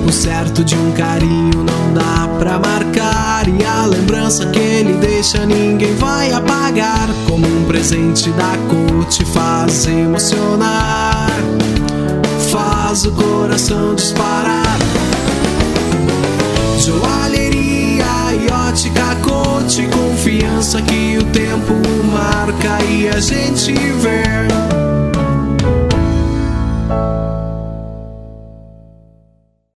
O certo de um carinho não dá pra marcar, e a lembrança que ele deixa ninguém vai apagar. Como um presente da cor te faz emocionar, faz o coração disparar. Joalheria e ótica Cote, confiança que o tempo marca e a gente vê.